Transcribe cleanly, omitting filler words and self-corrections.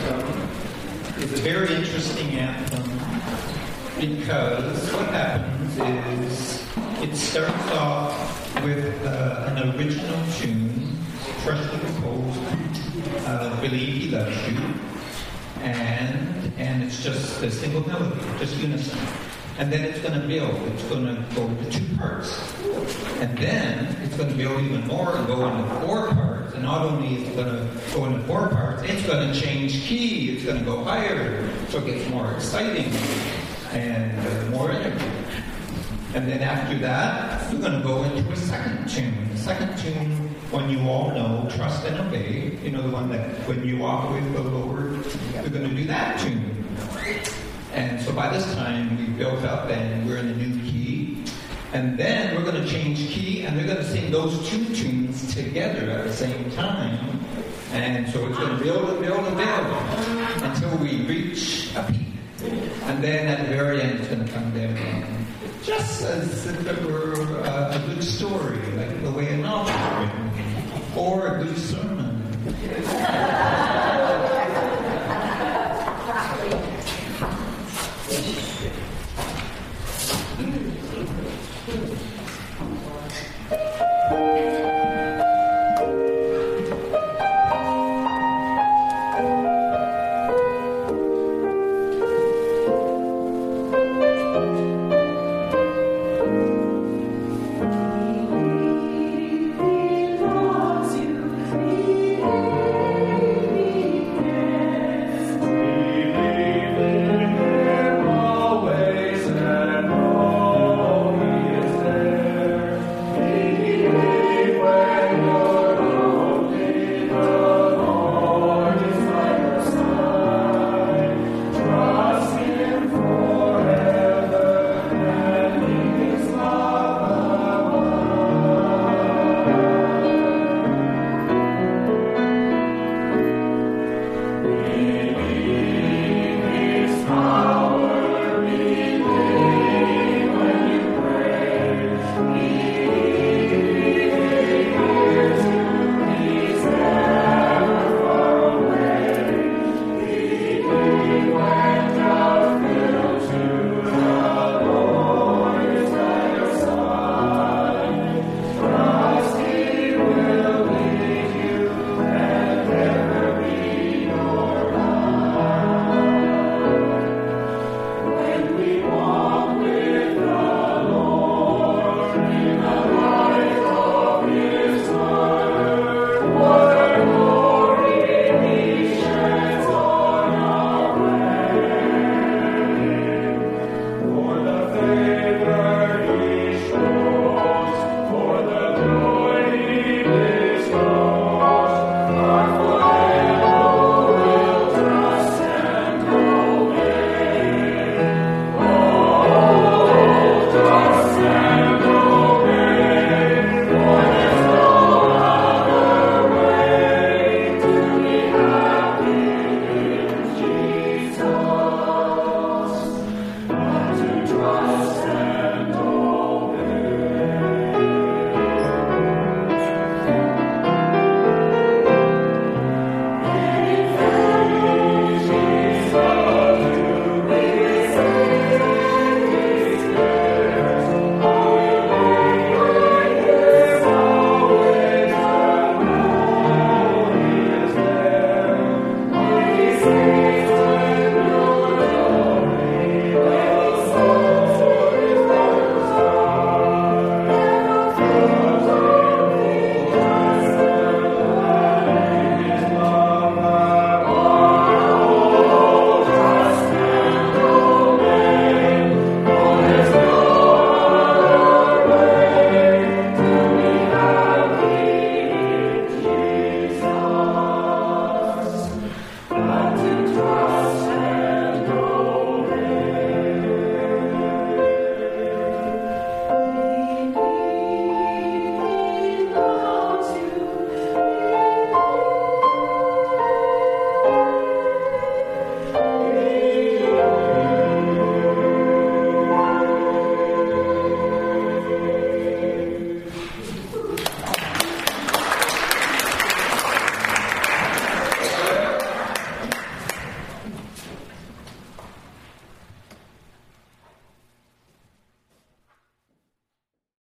anthem is a very interesting anthem because what happens is it starts off with an original tune, freshly composed, Believe He Loves You, and it's just a single melody, just unison. And then it's going to build. It's going to go into 2 parts. And then it's going to build even more and go into 4 parts. And not only is it going to go into 4 parts, it's going to change key. It's going to go higher. So it gets more exciting and more energy. And then after that, we're going to go into a second tune. The second tune, one you all know, Trust and Obey. You know, the one that when you walk with the Lord, we're going to do that tune. And so by this time, we've built up and we're in a new key. And then we're going to change key and they're going to sing those 2 tunes together at the same time. And so it's going to build and build and build until we reach a peak. And then at the very end, it's going to come down. Just as if it were a good story, like the way a novel is written, or a good sermon.